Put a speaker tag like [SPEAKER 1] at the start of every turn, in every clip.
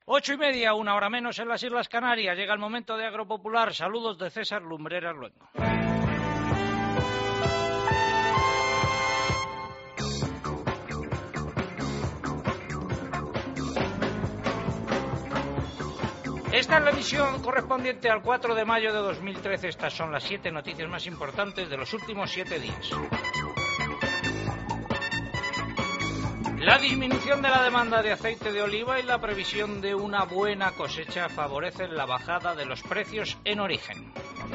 [SPEAKER 1] 8:30, 1 hora menos en las Islas Canarias. Llega el momento de Agropopular. Saludos de César Lumbreras Luengo. Esta es la emisión correspondiente al 4 de mayo de 2013. Estas son las 7 noticias más importantes de los últimos 7 días. La disminución de la demanda de aceite de oliva y la previsión de una buena cosecha favorecen la bajada de los precios en origen.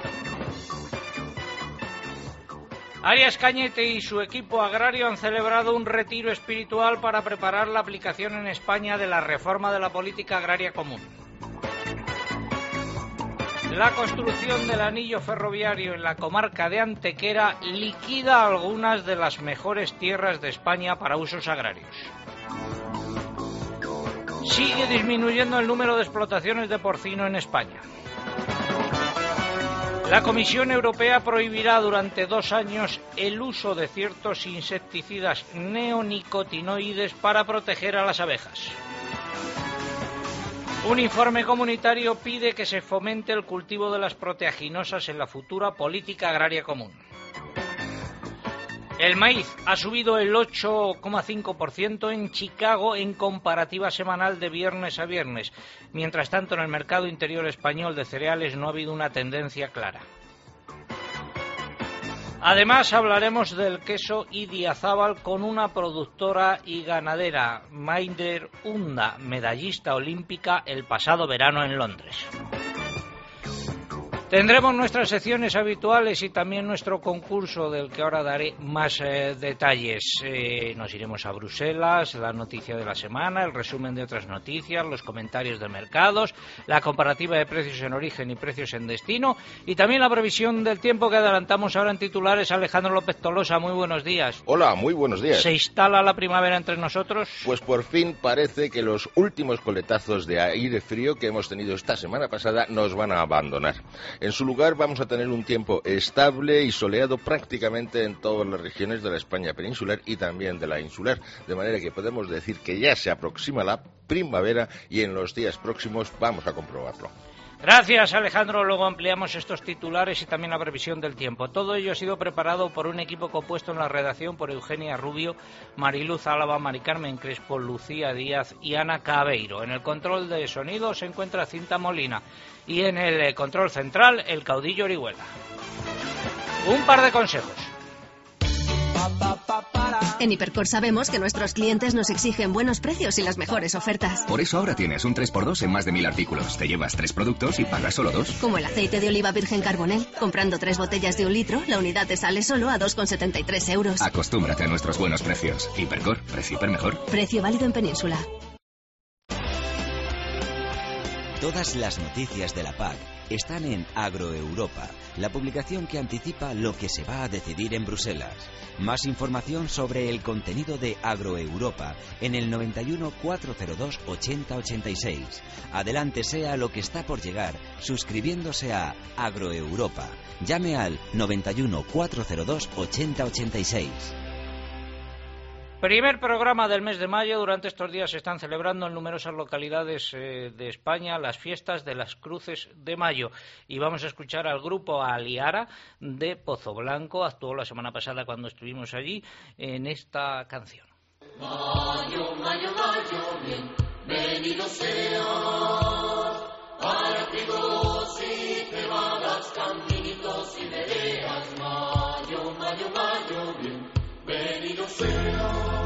[SPEAKER 1] Arias Cañete y su equipo agrario han celebrado un retiro espiritual para preparar la aplicación en España de la reforma de la política agraria común. La construcción del anillo ferroviario en la comarca de Antequera liquida algunas de las mejores tierras de España para usos agrarios. Sigue disminuyendo el número de explotaciones de porcino en España. La Comisión Europea prohibirá durante 2 años el uso de ciertos insecticidas neonicotinoides para proteger a las abejas. Un informe comunitario pide que se fomente el cultivo de las proteaginosas en la futura política agraria común. El maíz ha subido el 8,5% en Chicago en comparativa semanal de viernes a viernes. Mientras tanto, en el mercado interior español de cereales no ha habido una tendencia clara. Además, hablaremos del queso Idiazábal con una productora y ganadera, Maider Unda, medallista olímpica el pasado verano en Londres. Tendremos nuestras secciones habituales y también nuestro concurso del que ahora daré más detalles. Nos iremos a Bruselas, la noticia de la semana, el resumen de otras noticias, los comentarios de mercados, la comparativa de precios en origen y precios en destino y también la previsión del tiempo que adelantamos ahora en titulares. Alejandro López Tolosa, muy buenos días.
[SPEAKER 2] Hola, muy buenos días.
[SPEAKER 1] ¿Se instala la primavera entre nosotros?
[SPEAKER 2] Pues por fin parece que los últimos coletazos de aire frío que hemos tenido esta semana pasada nos van a abandonar. En su lugar vamos a tener un tiempo estable y soleado prácticamente en todas las regiones de la España peninsular y también de la insular, de manera que podemos decir que ya se aproxima la primavera y en los días próximos vamos a comprobarlo.
[SPEAKER 1] Gracias, Alejandro. Luego ampliamos estos titulares y también la previsión del tiempo. Todo ello ha sido preparado por un equipo compuesto en la redacción por Eugenia Rubio, Mariluz Álava, Mari Carmen Crespo, Lucía Díaz y Ana Cabeiro. En el control de sonido se encuentra Cinta Molina y en el control central el caudillo Orihuela. Un par de consejos.
[SPEAKER 3] En Hipercor sabemos que nuestros clientes nos exigen buenos precios y las mejores ofertas.
[SPEAKER 4] Por eso ahora tienes un 3x2 en más de 1000 artículos. Te llevas 3 productos y pagas solo 2.
[SPEAKER 3] Como el aceite de oliva virgen Carbonel. Comprando 3 botellas de 1 litro, la unidad te sale solo a 2,73 euros.
[SPEAKER 4] Acostúmbrate a nuestros buenos precios. Hipercor, precio hiper mejor.
[SPEAKER 3] Precio válido en Península.
[SPEAKER 5] Todas las noticias de la PAC están en Agroeuropa, la publicación que anticipa lo que se va a decidir en Bruselas. Más información sobre el contenido de Agroeuropa en el 91 402 8086. Adelántese a lo que está por llegar suscribiéndose a Agroeuropa. Llame al 91 402 8086.
[SPEAKER 1] Primer programa del mes de mayo. Durante estos días se están celebrando en numerosas localidades de España las fiestas de las Cruces de Mayo. Y vamos a escuchar al grupo Aliara de Pozoblanco. Actuó la semana pasada cuando estuvimos allí en esta canción.
[SPEAKER 6] Mayo, mayo, mayo, bienvenido seas para trigos y cebadas, caminitos y veredas. Mayo, mayo, mayo, bienvenido seas.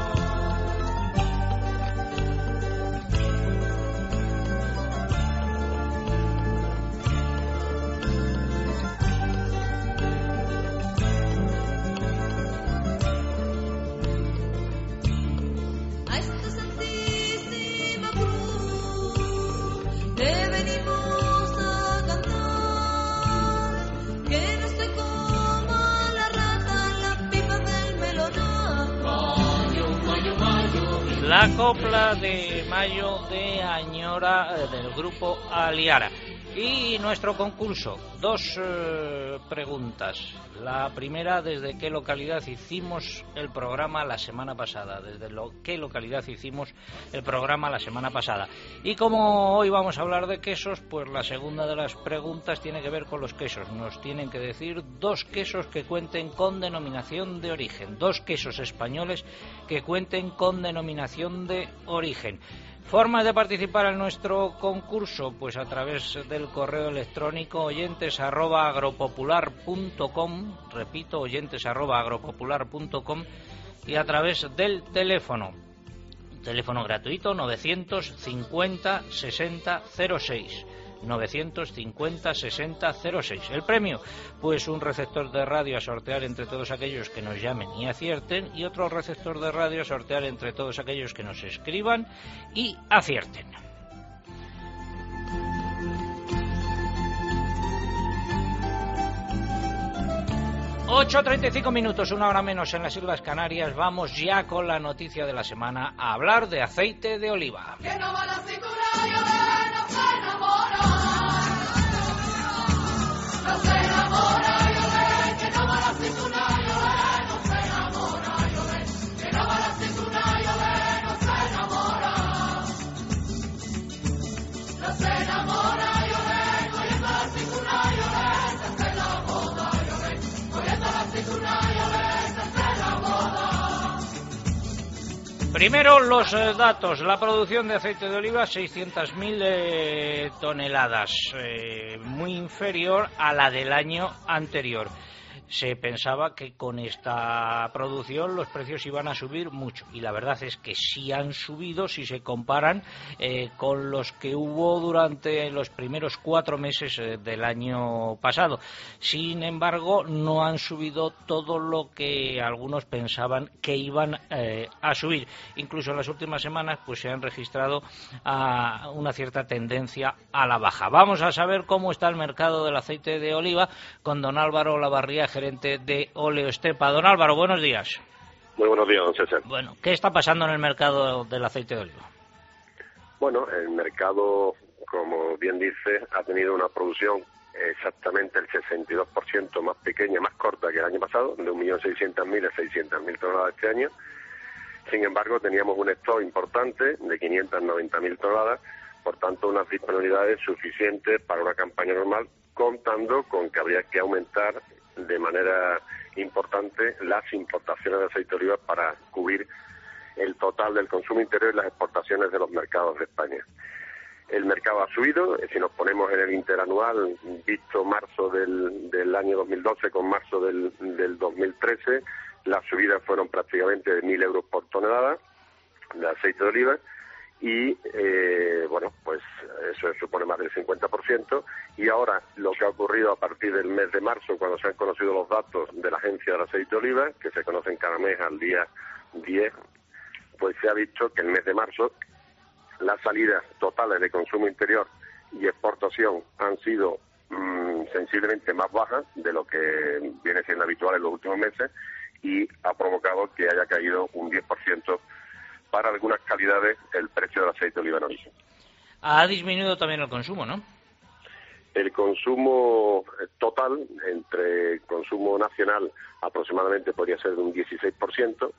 [SPEAKER 1] La copla de Mayo de Añora del grupo Aliara. Y nuestro concurso, dos preguntas. La primera, ¿desde qué localidad hicimos el programa la semana pasada? ¿Qué localidad hicimos el programa la semana pasada? Y como hoy vamos a hablar de quesos, pues la segunda de las preguntas tiene que ver con los quesos. Nos tienen que decir dos quesos que cuenten con denominación de origen, dos quesos españoles que cuenten con denominación de origen. Formas de participar en nuestro concurso, pues a través del correo electrónico oyentes@agropopular.com, repito, oyentes@agropopular.com, y a través del teléfono gratuito 950 60 06. 950 60 06. El premio, pues un receptor de radio a sortear entre todos aquellos que nos llamen y acierten, y otro receptor de radio a sortear entre todos aquellos que nos escriban y acierten. ...8:35, una hora menos en las Islas Canarias. Vamos ya con la noticia de la semana, a hablar de aceite de oliva.
[SPEAKER 6] Que no va la cintura, yo no se enamora. No se enamora, yo que no va la cintura, yo no se enamora, yo que no va la cintura, yo no se enamora. No se enamora, yo cogiendo la cintura, yo se enamora, yo cogiendo la cintura, yo se enamora.
[SPEAKER 1] Primero los datos. La producción de aceite de oliva, 600.000 toneladas, muy inferior a la del año anterior. Se pensaba que con esta producción los precios iban a subir mucho, y la verdad es que sí han subido si se comparan con los que hubo durante los primeros 4 meses del año pasado. Sin embargo, no han subido todo lo que algunos pensaban que iban a subir. Incluso en las últimas semanas pues se han registrado una cierta tendencia a la baja. Vamos a saber cómo está el mercado del aceite de oliva con don Álvaro Olavarría, gerente de Óleo Estepa. Don Álvaro, buenos días.
[SPEAKER 7] Muy buenos días, don César.
[SPEAKER 1] Bueno, ¿qué está pasando en el mercado del aceite de oliva?
[SPEAKER 7] Bueno, el mercado, como bien dice, ha tenido una producción exactamente el 62% más pequeña, más corta que el año pasado, de 1.600.000 a 600.000 toneladas este año. Sin embargo, teníamos un stock importante de 590.000 toneladas, por tanto, unas disponibilidades suficientes para una campaña normal, contando con que habría que aumentar de manera importante las importaciones de aceite de oliva para cubrir el total del consumo interior y las exportaciones de los mercados de España. El mercado ha subido, si nos ponemos en el interanual, visto marzo del año 2012 con marzo del 2013, las subidas fueron prácticamente de 1.000 euros por tonelada de aceite de oliva, y bueno, pues eso supone más del 50%, y ahora lo que ha ocurrido a partir del mes de marzo, cuando se han conocido los datos de la Agencia del Aceite de Oliva, que se conocen cada mes al día 10, pues se ha visto que el mes de marzo las salidas totales de consumo interior y exportación han sido sensiblemente más bajas de lo que viene siendo habitual en los últimos meses, y ha provocado que haya caído un 10% para algunas calidades el precio del aceite de oliva en origen.
[SPEAKER 1] Ha disminuido también el consumo, ¿no?
[SPEAKER 7] El consumo total, entre consumo nacional aproximadamente podría ser de un 16%,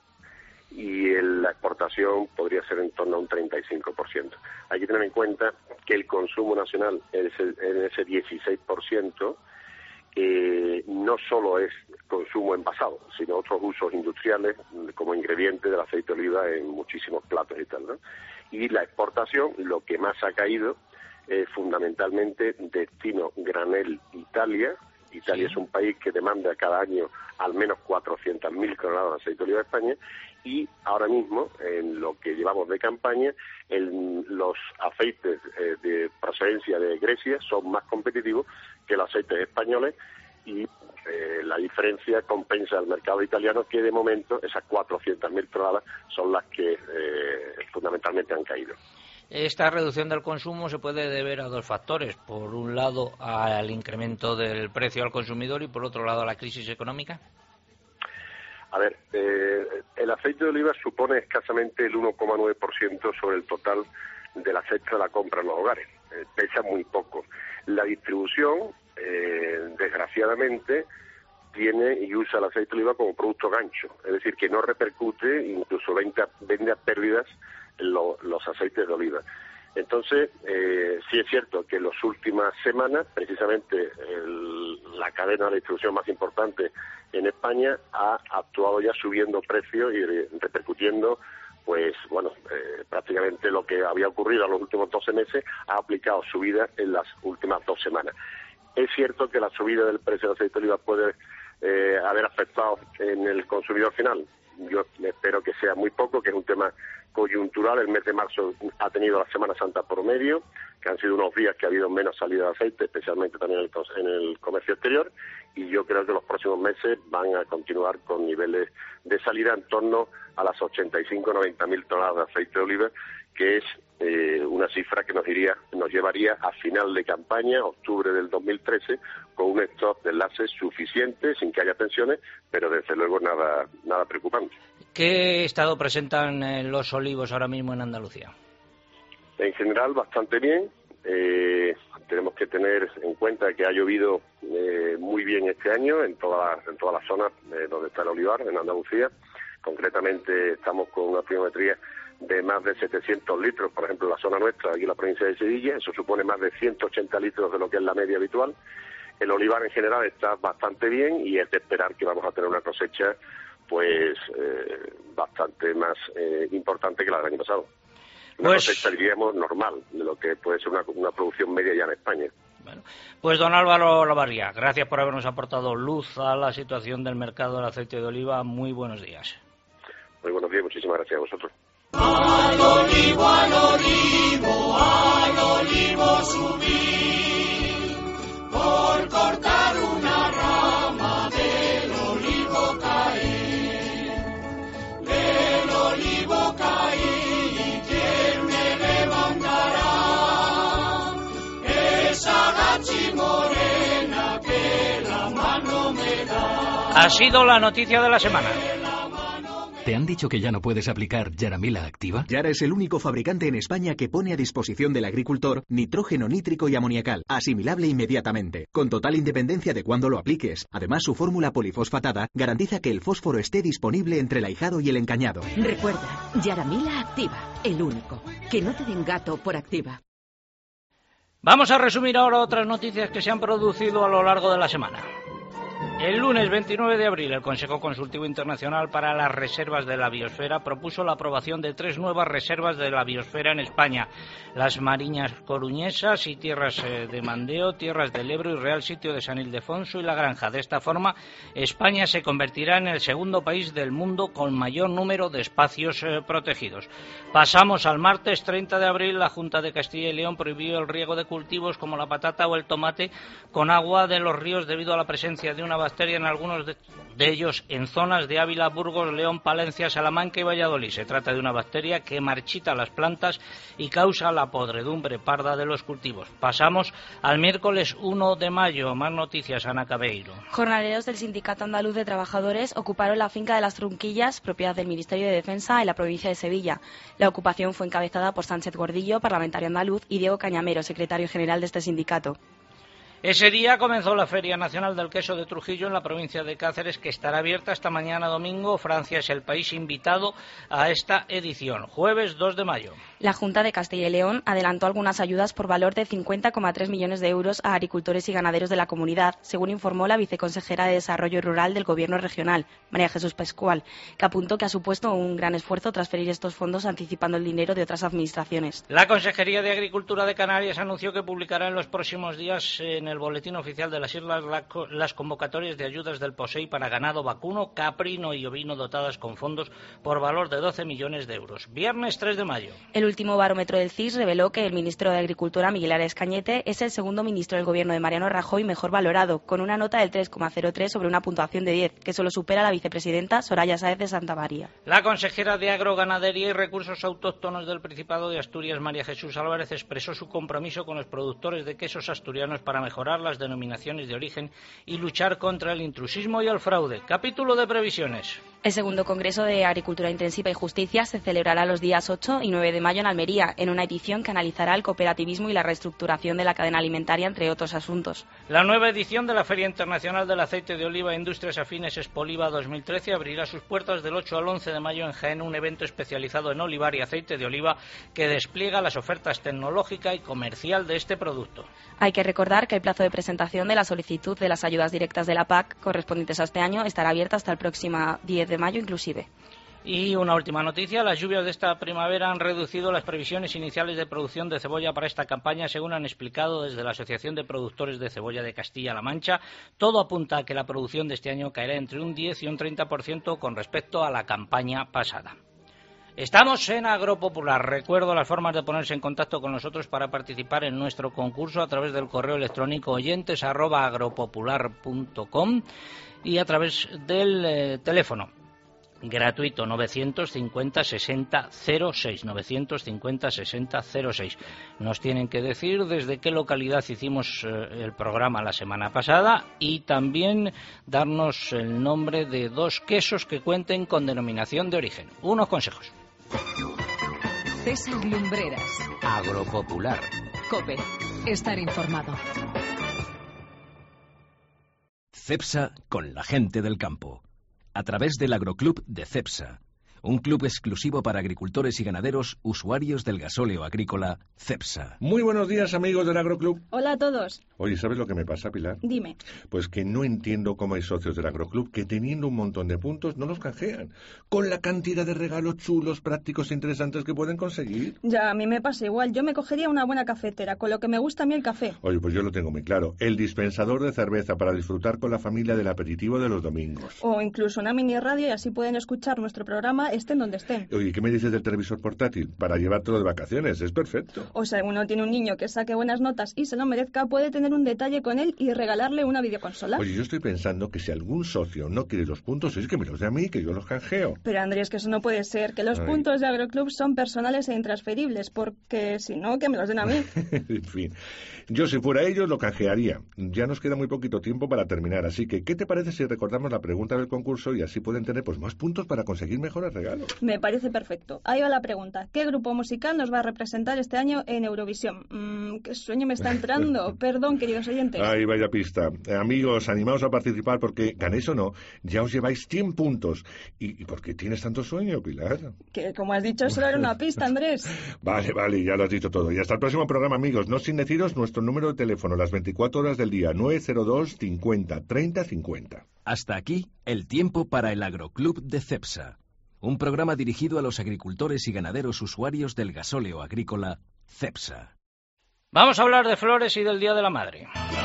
[SPEAKER 7] y la exportación podría ser en torno a un 35%. Hay que tener en cuenta que el consumo nacional en ese 16% no solo es consumo envasado, sino otros usos industriales como ingrediente del aceite de oliva en muchísimos platos y tal, ¿no? Y la exportación, lo que más ha caído es fundamentalmente destino granel Italia. Italia es un país que demanda cada año al menos 400.000 toneladas de aceite de oliva de España, y ahora mismo, en lo que llevamos de campaña, los aceites de procedencia de Grecia son más competitivos que los aceites españoles, y la diferencia compensa al mercado italiano, que de momento esas 400.000 toneladas son las que fundamentalmente han caído.
[SPEAKER 1] Esta reducción del consumo se puede deber a dos factores. Por un lado, al incremento del precio al consumidor, y por otro lado, a la crisis económica.
[SPEAKER 7] A ver, el aceite de oliva supone escasamente el 1,9% sobre el total de la cesta de la compra en los hogares. pesa muy poco. La distribución, desgraciadamente, tiene y usa el aceite de oliva como producto gancho, es decir, que no repercute, incluso vende a pérdidas los aceites de oliva. Entonces, sí es cierto que en las últimas semanas, precisamente la cadena de distribución más importante en España ha actuado ya subiendo precios y repercutiendo, pues bueno, prácticamente lo que había ocurrido en los últimos 12 meses ha aplicado subidas en las últimas 2 semanas. Es cierto que la subida del precio del aceite de oliva puede haber afectado en el consumidor final. Yo espero que sea muy poco, que es un tema coyuntural. El mes de marzo ha tenido la Semana Santa por medio, que han sido unos días que ha habido menos salida de aceite, especialmente también en el comercio exterior, y yo creo que los próximos meses van a continuar con niveles de salida en torno a las 85-90.000 toneladas de aceite de oliva, que es una cifra que nos llevaría a final de campaña, octubre del 2013, con un stock de enlaces suficiente, sin que haya tensiones, pero desde luego nada preocupante.
[SPEAKER 1] ¿Qué estado presentan los olivos ahora mismo en Andalucía?
[SPEAKER 7] En general, bastante bien. Tenemos que tener en cuenta que ha llovido muy bien este año en todas las zonas donde está el olivar, en Andalucía. Concretamente, estamos con una pluviometría de más de 700 litros, por ejemplo, en la zona nuestra, aquí en la provincia de Sevilla. Eso supone más de 180 litros de lo que es la media habitual. El olivar en general está bastante bien y es de esperar que vamos a tener una cosecha pues bastante más importante que la del año pasado. Una cosecha, diríamos, normal, de lo que puede ser una producción media ya en España.
[SPEAKER 1] Bueno, pues don Álvaro Lavarría, gracias por habernos aportado luz a la situación del mercado del aceite de oliva. Muy buenos días.
[SPEAKER 7] Muy buenos días, muchísimas gracias a vosotros.
[SPEAKER 6] Al olivo, al olivo, al olivo subí, por cortar una rama del olivo caí, del olivo caí, y quién me levantará, esa gachi morena que la mano me da.
[SPEAKER 1] Ha sido la noticia de la semana.
[SPEAKER 8] ¿Te han dicho que ya no puedes aplicar Yaramila Activa?
[SPEAKER 9] Yara es el único fabricante en España que pone a disposición del agricultor nitrógeno nítrico y amoniacal, asimilable inmediatamente, con total independencia de cuándo lo apliques. Además, su fórmula polifosfatada garantiza que el fósforo esté disponible entre el ahijado y el encañado.
[SPEAKER 10] Recuerda, Yaramila Activa, el único. Que no te den gato por Activa.
[SPEAKER 1] Vamos a resumir ahora otras noticias que se han producido a lo largo de la semana. El lunes 29 de abril, el Consejo Consultivo Internacional para las Reservas de la Biosfera propuso la aprobación de 3 nuevas reservas de la biosfera en España: las Mariñas Coruñesas y Tierras de Mandeo, Tierras del Ebro y Real Sitio de San Ildefonso y La Granja. De esta forma, España se convertirá en el segundo país del mundo con mayor número de espacios protegidos. Pasamos al martes 30 de abril. La Junta de Castilla y León prohibió el riego de cultivos como la patata o el tomate con agua de los ríos debido a la presencia de una bacteria en algunos de ellos en zonas de Ávila, Burgos, León, Palencia, Salamanca y Valladolid. Se trata de una bacteria que marchita las plantas y causa la podredumbre parda de los cultivos. Pasamos al miércoles 1 de mayo. Más noticias, Ana Cabeiro.
[SPEAKER 11] Jornaleros del Sindicato Andaluz de Trabajadores ocuparon la finca de las Trunquillas, propiedad del Ministerio de Defensa en la provincia de Sevilla. La ocupación fue encabezada por Sánchez Gordillo, parlamentario andaluz, y Diego Cañamero, secretario general de este sindicato.
[SPEAKER 1] Ese día comenzó la Feria Nacional del Queso de Trujillo en la provincia de Cáceres, que estará abierta hasta mañana domingo. Francia es el país invitado a esta edición. Jueves 2 de mayo.
[SPEAKER 11] La Junta de Castilla y León adelantó algunas ayudas por valor de 50,3 millones de euros a agricultores y ganaderos de la comunidad, según informó la viceconsejera de Desarrollo Rural del Gobierno regional, María Jesús Pascual, que apuntó que ha supuesto un gran esfuerzo transferir estos fondos anticipando el dinero de otras administraciones.
[SPEAKER 1] La Consejería de Agricultura de Canarias anunció que publicará en los próximos días en el Boletín Oficial de las Islas las convocatorias de ayudas del POSEI para ganado vacuno, caprino y ovino dotadas con fondos por valor de 12 millones de euros. Viernes 3 de mayo.
[SPEAKER 11] El último barómetro del CIS reveló que el ministro de Agricultura, Miguel Arias Cañete, es el segundo ministro del gobierno de Mariano Rajoy mejor valorado, con una nota del 3,03 sobre una puntuación de 10, que solo supera a la vicepresidenta Soraya Sáez de Santamaría.
[SPEAKER 1] La consejera de Agroganadería y Recursos Autóctonos del Principado de Asturias, María Jesús Álvarez, expresó su compromiso con los productores de quesos asturianos para mejorar las denominaciones de origen y luchar contra el intrusismo y el fraude. Capítulo de previsiones.
[SPEAKER 11] El segundo Congreso de Agricultura Intensiva y Justicia se celebrará los días 8 y 9 de mayo en Almería, en una edición que analizará el cooperativismo y la reestructuración de la cadena alimentaria, entre otros asuntos.
[SPEAKER 1] La nueva edición de la Feria Internacional del Aceite de Oliva e Industrias Afines Expoliva 2013 abrirá sus puertas del 8 al 11 de mayo en Jaén, un evento especializado en olivar y aceite de oliva que despliega las ofertas tecnológica y comercial de este producto.
[SPEAKER 11] Hay que recordar que el plazo de presentación de la solicitud de las ayudas directas de la PAC correspondientes a este año estará abierta hasta el próximo 10 de mayo inclusive.
[SPEAKER 1] Y una última noticia, las lluvias de esta primavera han reducido las previsiones iniciales de producción de cebolla para esta campaña, según han explicado desde la Asociación de Productores de Cebolla de Castilla-La Mancha. Todo apunta a que la producción de este año caerá entre un 10 y un 30% con respecto a la campaña pasada. Estamos en Agropopular. Recuerdo las formas de ponerse en contacto con nosotros para participar en nuestro concurso a través del correo electrónico oyentes@agropopular.com y a través del teléfono gratuito 950 60 06, 950 60 06. Nos tienen que decir desde qué localidad hicimos el programa la semana pasada y también darnos el nombre de 2 quesos que cuenten con denominación de origen. Unos consejos.
[SPEAKER 12] César Lumbreras.
[SPEAKER 1] Agropopular.
[SPEAKER 12] COPE. Estar informado.
[SPEAKER 13] CEPSA con la gente del campo. A través del Agroclub de CEPSA, un club exclusivo para agricultores y ganaderos usuarios del gasóleo agrícola CEPSA.
[SPEAKER 14] Muy buenos días, amigos del Agroclub.
[SPEAKER 15] Hola a todos.
[SPEAKER 14] Oye, ¿sabes lo que me pasa, Pilar?
[SPEAKER 15] Dime.
[SPEAKER 14] Pues que no entiendo cómo hay socios del Agroclub que teniendo un montón de puntos no los canjean, con la cantidad de regalos chulos, prácticos e interesantes que pueden conseguir.
[SPEAKER 15] Ya, a mí me pasa igual. Yo me cogería una buena cafetera, con lo que me gusta a mí el café.
[SPEAKER 14] Oye, pues yo lo tengo muy claro. El dispensador de cerveza para disfrutar con la familia del aperitivo de los domingos.
[SPEAKER 15] O incluso una mini radio y así pueden escuchar nuestro programa estén donde estén.
[SPEAKER 14] Oye, ¿qué me dices del televisor portátil? Para llevártelo de vacaciones, es perfecto.
[SPEAKER 15] O sea, uno tiene un niño que saque buenas notas y se lo merezca, puede tener un detalle con él y regalarle una videoconsola.
[SPEAKER 14] Oye, yo estoy pensando que si algún socio no quiere los puntos, es que me los dé a mí, que yo los canjeo.
[SPEAKER 15] Pero Andrés, que eso no puede ser, que los puntos de Agroclub son personales e intransferibles, porque si no, que me los den a mí.
[SPEAKER 14] En fin, yo si fuera ellos lo canjearía. Ya nos queda muy poquito tiempo para terminar, así que ¿qué te parece si recordamos la pregunta del concurso y así pueden tener pues más puntos para conseguir mejores regalos?
[SPEAKER 15] Me parece perfecto. Ahí va la pregunta. ¿Qué grupo musical nos va a representar este año en Eurovisión? ¡Qué sueño me está entrando! Perdón, queridos oyentes.
[SPEAKER 14] Ahí vaya pista. Amigos, animaos a participar porque, ganéis o no, ya os lleváis 100 puntos. ¿Y por qué tienes tanto sueño, Pilar?
[SPEAKER 15] Que, como has dicho, solo era una pista, Andrés.
[SPEAKER 14] Vale, ya lo has dicho todo. Y hasta el próximo programa, amigos. No sin deciros nuestro número de teléfono, las 24 horas del día, 902 50 30 50.
[SPEAKER 13] Hasta aquí, el tiempo para el Agroclub de CEPSA. Un programa dirigido a los agricultores y ganaderos usuarios del gasóleo agrícola CEPSA.
[SPEAKER 1] Vamos a hablar de flores y del Día de la Madre.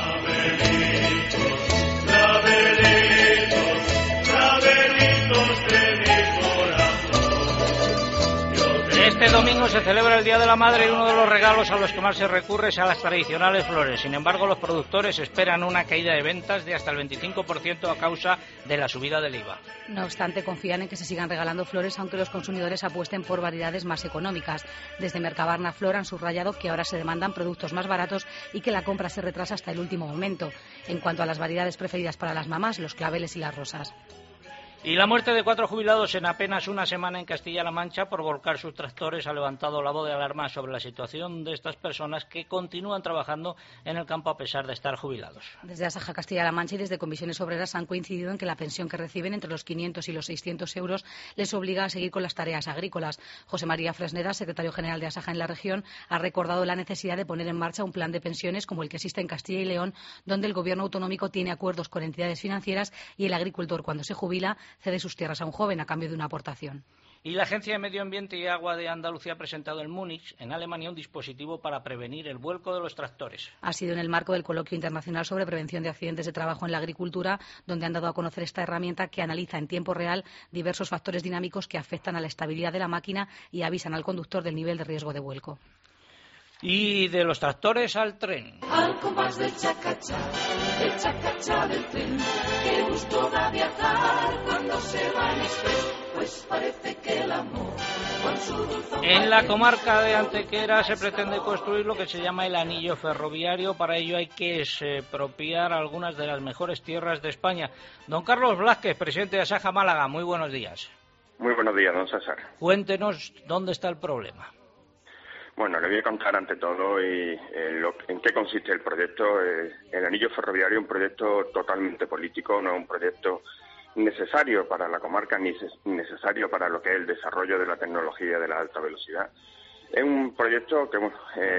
[SPEAKER 1] Este domingo se celebra el Día de la Madre y uno de los regalos a los que más se recurre es a las tradicionales flores. Sin embargo, los productores esperan una caída de ventas de hasta el 25% a causa de la subida del IVA.
[SPEAKER 16] No obstante, confían en que se sigan regalando flores, aunque los consumidores apuesten por variedades más económicas. Desde Mercabarna Flor han subrayado que ahora se demandan productos más baratos y que la compra se retrasa hasta el último momento. En cuanto a las variedades preferidas para las mamás, los claveles y las rosas.
[SPEAKER 1] Y la muerte de 4 jubilados en apenas una semana en Castilla-La Mancha por volcar sus tractores ha levantado la voz de alarma sobre la situación de estas personas que continúan trabajando en el campo a pesar de estar jubilados.
[SPEAKER 16] Desde Asaja Castilla-La Mancha y desde Comisiones Obreras han coincidido en que la pensión que reciben entre los 500 y los 600 euros les obliga a seguir con las tareas agrícolas. José María Fresneda, secretario general de Asaja en la región, ha recordado la necesidad de poner en marcha un plan de pensiones como el que existe en Castilla y León, donde el gobierno autonómico tiene acuerdos con entidades financieras y el agricultor, cuando se jubila, cede sus tierras a un joven a cambio de una aportación.
[SPEAKER 1] Y la Agencia de Medio Ambiente y Agua de Andalucía ha presentado en Múnich, en Alemania, un dispositivo para prevenir el vuelco de los tractores.
[SPEAKER 16] Ha sido en el marco del Coloquio Internacional sobre Prevención de Accidentes de Trabajo en la Agricultura, donde han dado a conocer esta herramienta que analiza en tiempo real diversos factores dinámicos que afectan a la estabilidad de la máquina y avisan al conductor del nivel de riesgo de vuelco.
[SPEAKER 1] Y de los tractores al tren.
[SPEAKER 6] Al compás del chacachá del tren, qué gusto da viajar cuando se va en express, pues parece que el amor
[SPEAKER 1] En la comarca de Antequera se pretende construir lo que se llama el anillo ferroviario. Para ello hay que expropiar algunas de las mejores tierras de España. Don Carlos Blázquez, presidente de Asaja Málaga, muy buenos días.
[SPEAKER 17] Muy buenos días, don César.
[SPEAKER 1] Cuéntenos dónde está el problema.
[SPEAKER 17] Bueno, le voy a contar ante todo en qué consiste el proyecto. El anillo ferroviario es un proyecto totalmente político, no es un proyecto necesario para la comarca ni necesario para lo que es el desarrollo de la tecnología de la alta velocidad. Es un proyecto que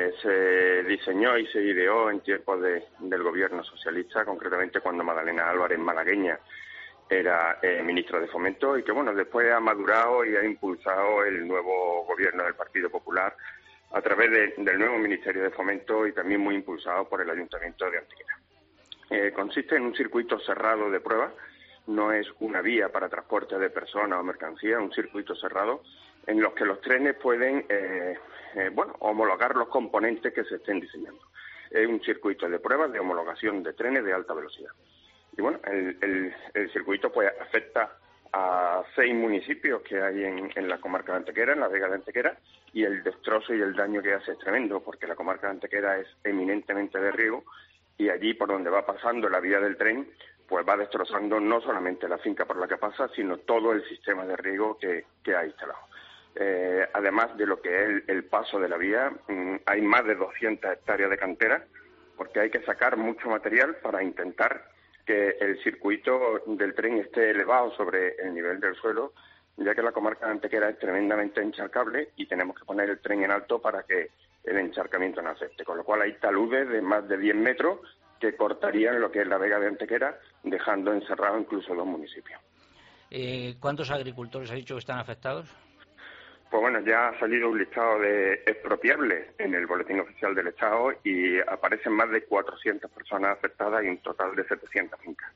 [SPEAKER 17] se diseñó y se ideó en tiempos del gobierno socialista, concretamente cuando Magdalena Álvarez, malagueña, era ministra de Fomento, y que después ha madurado y ha impulsado el nuevo gobierno del Partido Popular a través del nuevo Ministerio de Fomento y también muy impulsado por el Ayuntamiento de Antequera. Consiste en un circuito cerrado de pruebas. No es una vía para transporte de personas o mercancías, es un circuito cerrado en los que los trenes pueden homologar los componentes que se estén diseñando. Es un circuito de pruebas de homologación de trenes de alta velocidad. Y el circuito afecta a 6 municipios que hay en la comarca de Antequera, en la Vega de Antequera, y el destrozo y el daño que hace es tremendo, porque la comarca de Antequera es eminentemente de riego, y allí por donde va pasando la vía del tren, pues va destrozando no solamente la finca por la que pasa, sino todo el sistema de riego que ha instalado. Además de lo que es el paso de la vía, hay más de 200 hectáreas de cantera, porque hay que sacar mucho material para intentar que el circuito del tren esté elevado sobre el nivel del suelo, ya que la comarca de Antequera es tremendamente encharcable y tenemos que poner el tren en alto para que el encharcamiento no afecte. Con lo cual hay taludes de más de 10 metros que cortarían lo que es la Vega de Antequera, dejando encerrado incluso 2 municipios.
[SPEAKER 1] ¿Cuántos agricultores ha dicho que están afectados?
[SPEAKER 17] Pues ya ha salido un listado de expropiables en el Boletín Oficial del Estado y aparecen más de 400 personas afectadas y un total de 700 fincas.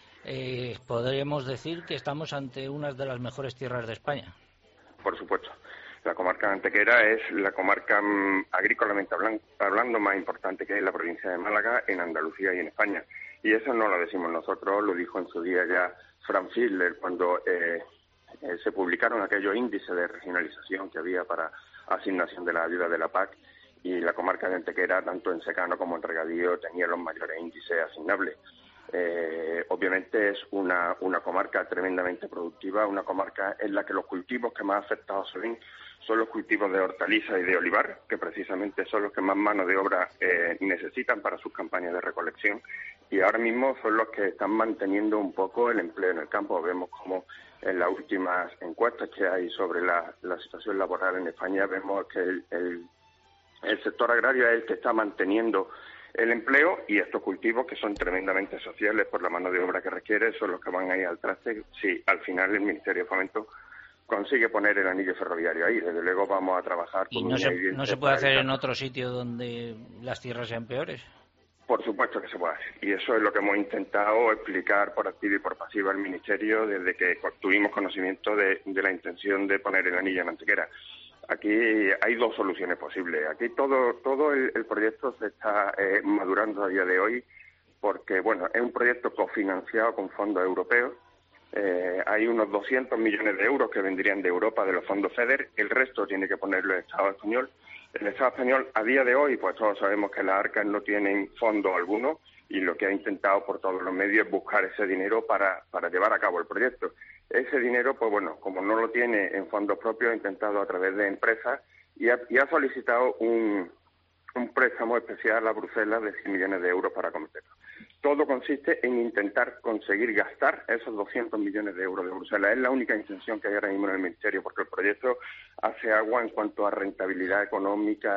[SPEAKER 1] ¿Podríamos decir que estamos ante una de las mejores tierras de España?
[SPEAKER 17] Por supuesto. La comarca de Antequera es la comarca agrícolamente hablando más importante que es la provincia de Málaga, en Andalucía y en España. Y eso no lo decimos nosotros, lo dijo en su día ya Frank Fiedler cuando se publicaron aquellos índices de regionalización que había para asignación de la ayuda de la PAC, y la comarca de Antequera, tanto en secano como en regadío, tenía los mayores índices asignables. Obviamente es una comarca tremendamente productiva, una comarca en la que los cultivos que más afectados son los cultivos de hortaliza y de olivar, que precisamente son los que más mano de obra necesitan para sus campañas de recolección, y ahora mismo son los que están manteniendo un poco el empleo en el campo. Vemos como en las últimas encuestas que hay sobre la situación laboral en España, vemos que el sector agrario es el que está manteniendo el empleo, y estos cultivos, que son tremendamente sociales por la mano de obra que requiere, son los que van a ir al traste si al final el Ministerio de Fomento consigue poner el anillo ferroviario ahí. Desde luego vamos a trabajar con
[SPEAKER 1] ¿No se puede hacer en otro sitio donde las tierras sean peores?
[SPEAKER 17] Por supuesto que se puede hacer, y eso es lo que hemos intentado explicar por activa y por pasiva al Ministerio desde que tuvimos conocimiento de la intención de poner el anillo en Antequera. Aquí hay 2 soluciones posibles. Aquí todo el proyecto se está madurando a día de hoy porque, es un proyecto cofinanciado con fondos europeos. Hay unos 200 millones de euros que vendrían de Europa, de los fondos FEDER. El resto tiene que ponerlo el Estado español. El Estado español, a día de hoy, pues todos sabemos que las arcas no tienen fondo alguno, y lo que ha intentado por todos los medios es buscar ese dinero para llevar a cabo el proyecto. Ese dinero, como no lo tiene en fondos propios, ha intentado a través de empresas y ha solicitado un préstamo especial a Bruselas de 100 millones de euros para cometerlo. Todo consiste en intentar conseguir gastar esos 200 millones de euros de Bruselas. Es la única intención que hay ahora mismo en el Ministerio, porque el proyecto hace agua en cuanto a rentabilidad económica,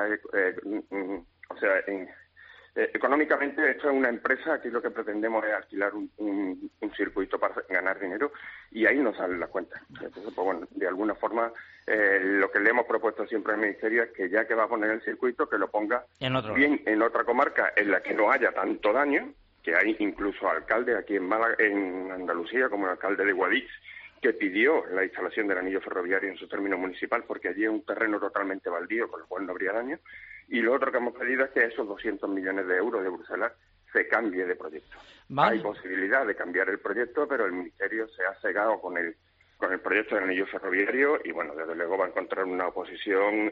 [SPEAKER 17] económicamente esto es una empresa. Aquí lo que pretendemos es alquilar un circuito para ganar dinero, y ahí no salen las cuentas. Entonces, de alguna forma, lo que le hemos propuesto siempre al Ministerio es que ya que va a poner el circuito, que lo ponga en otra comarca en la que no haya tanto daño, que hay incluso alcaldes aquí en Málaga, en Andalucía, como el alcalde de Guadix, que pidió la instalación del anillo ferroviario en su término municipal, porque allí es un terreno totalmente baldío, con lo cual no habría daño. Y lo otro que hemos pedido es que esos 200 millones de euros de Bruselas se cambie de proyecto. Hay posibilidad de cambiar el proyecto, pero el Ministerio se ha cegado con con el proyecto del anillo ferroviario y, bueno, desde luego va a encontrar una oposición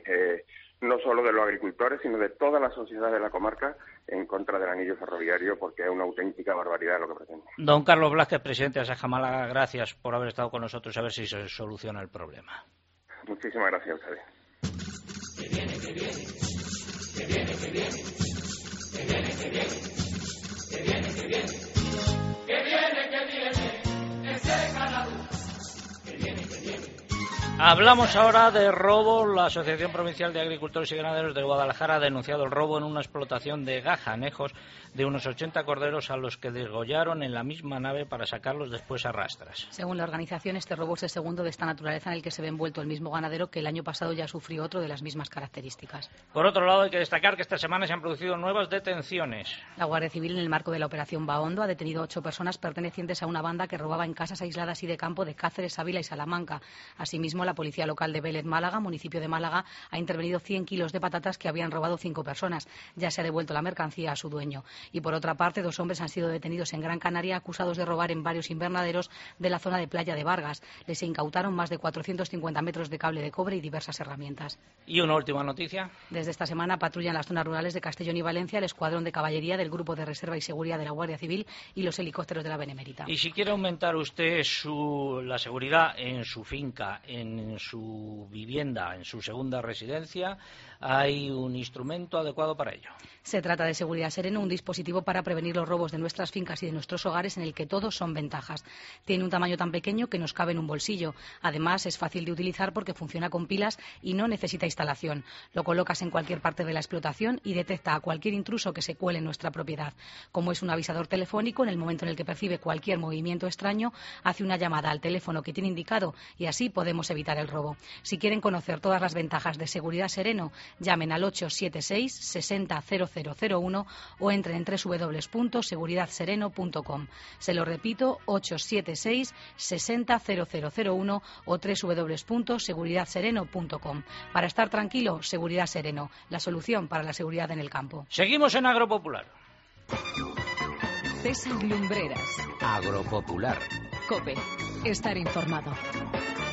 [SPEAKER 17] no solo de los agricultores, sino de toda la sociedad de la comarca en contra del anillo ferroviario, porque es una auténtica barbaridad lo que pretende.
[SPEAKER 1] Don Carlos Blázquez, presidente de Asaja Málaga, gracias por haber estado con nosotros, a ver si se soluciona el problema.
[SPEAKER 17] Muchísimas gracias a ustedes.
[SPEAKER 6] Que viene, que viene, que viene, que viene, que viene, que viene, que viene, que viene, que viene, que viene, ese Canadú, que viene, que viene.
[SPEAKER 1] Hablamos ahora de robo. La Asociación Provincial de Agricultores y Ganaderos de Guadalajara ha denunciado el robo en una explotación de gajanejos de unos 80 corderos a los que desgollaron en la misma nave para sacarlos después a rastras.
[SPEAKER 16] Según la organización, este robo es el segundo de esta naturaleza en el que se ve envuelto el mismo ganadero que el año pasado ya sufrió otro de las mismas características.
[SPEAKER 1] Por otro lado, hay que destacar que esta semana se han producido nuevas detenciones.
[SPEAKER 16] La Guardia Civil, en el marco de la Operación Bahondo, ha detenido 8 personas pertenecientes a una banda que robaba en casas aisladas y de campo de Cáceres, Ávila y Salamanca. Asimismo, la Policía Local de Vélez Málaga, municipio de Málaga, ha intervenido 100 kilos de patatas que habían robado 5 personas. Ya se ha devuelto la mercancía a su dueño. Y por otra parte, 2 hombres han sido detenidos en Gran Canaria acusados de robar en varios invernaderos de la zona de Playa de Vargas. Les incautaron más de 450 metros de cable de cobre y diversas herramientas.
[SPEAKER 1] Y una última noticia.
[SPEAKER 16] Desde esta semana patrullan las zonas rurales de Castellón y Valencia el escuadrón de caballería del Grupo de Reserva y Seguridad de la Guardia Civil y los helicópteros de la Benemérita.
[SPEAKER 1] Y si quiere aumentar usted la seguridad en su finca, en su vivienda, en su segunda residencia, hay un instrumento adecuado para ello.
[SPEAKER 16] Se trata de Seguridad Sereno, un dispositivo para prevenir los robos de nuestras fincas y de nuestros hogares en el que todos son ventajas. Tiene un tamaño tan pequeño que nos cabe en un bolsillo. Además, es fácil de utilizar porque funciona con pilas y no necesita instalación. Lo colocas en cualquier parte de la explotación y detecta a cualquier intruso que se cuele en nuestra propiedad. Como es un avisador telefónico, en el momento en el que percibe cualquier movimiento extraño, hace una llamada al teléfono que tiene indicado y así podemos evitar el robo. Si quieren conocer todas las ventajas de Seguridad Sereno, llamen al 876 60 0001 o entren en www.seguridadsereno.com. Se lo repito, 876 60 0001 o www.seguridadsereno.com. Para estar tranquilo, Seguridad Sereno, la solución para la seguridad en el campo.
[SPEAKER 1] Seguimos en Agropopular.
[SPEAKER 12] César Lumbreras.
[SPEAKER 5] Agropopular.
[SPEAKER 12] COPE. Estar informado.